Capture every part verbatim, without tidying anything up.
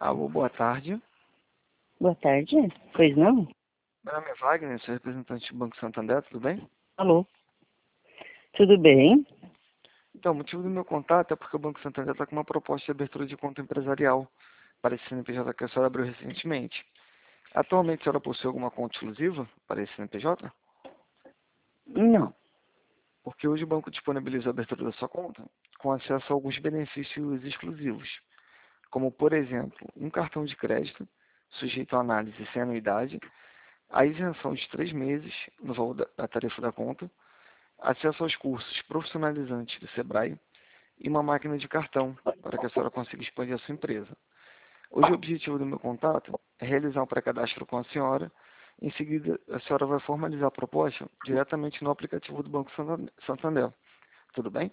Alô, boa tarde. Boa tarde. Pois não? Meu nome é Wagner, sou representante do Banco Santander, tudo bem? Alô? Tudo bem? Então, o motivo do meu contato é porque o Banco Santander está com uma proposta de abertura de conta empresarial para esse C N P J que a senhora abriu recentemente. Atualmente, a senhora possui alguma conta exclusiva para esse C N P J? Não. Porque hoje o banco disponibiliza a abertura da sua conta com acesso a alguns benefícios exclusivos, como, por exemplo, um cartão de crédito sujeito a análise sem anuidade, a isenção de três meses no valor da da tarifa da conta, acesso aos cursos profissionalizantes do Sebrae e uma máquina de cartão para que a senhora consiga expandir a sua empresa. Hoje o objetivo do meu contato é realizar um pré-cadastro com a senhora. Em seguida, a senhora vai formalizar a proposta diretamente no aplicativo do Banco Santander. Tudo bem?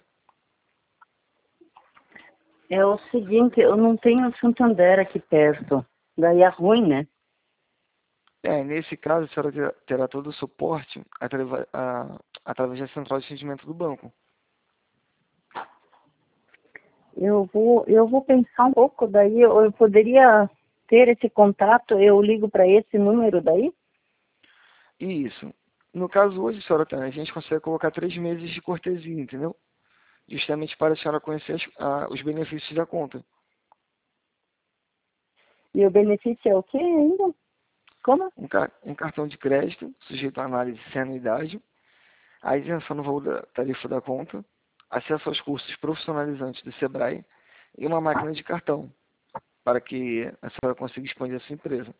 É o seguinte, eu não tenho Santander aqui perto. Daí é ruim, né? É, nesse caso, a senhora terá terá todo o suporte atreva- a- através da central de atendimento do banco. Eu vou, eu vou pensar um pouco, daí eu, eu poderia ter esse contato, eu ligo para esse número daí? E isso. No caso hoje, senhora, a gente consegue colocar três meses de cortesia, entendeu? Justamente para a senhora conhecer as- a- os benefícios da conta. E o benefício é o quê ainda? Como? Um, ca- um cartão de crédito, sujeito à análise sem anuidade, a isenção no valor da tarifa da conta, acesso aos cursos profissionalizantes do Sebrae e uma máquina de cartão, para que a senhora consiga expandir a sua empresa.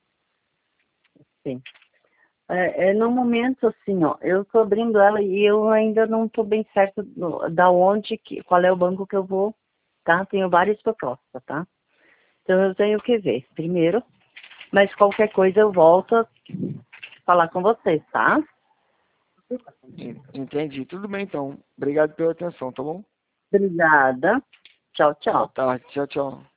Sim. É, é, no momento, assim, ó, eu estou abrindo ela e eu ainda não estou bem certo do- da onde, que, qual é o banco que eu vou, tá? Tenho várias propostas, tá? Então eu tenho que ver primeiro, mas qualquer coisa eu volto a falar com vocês, tá? En- Entendi. Tudo bem, então. Obrigado pela atenção, tá bom? Obrigada. Tchau, Boa tchau. tarde. Tchau, tchau.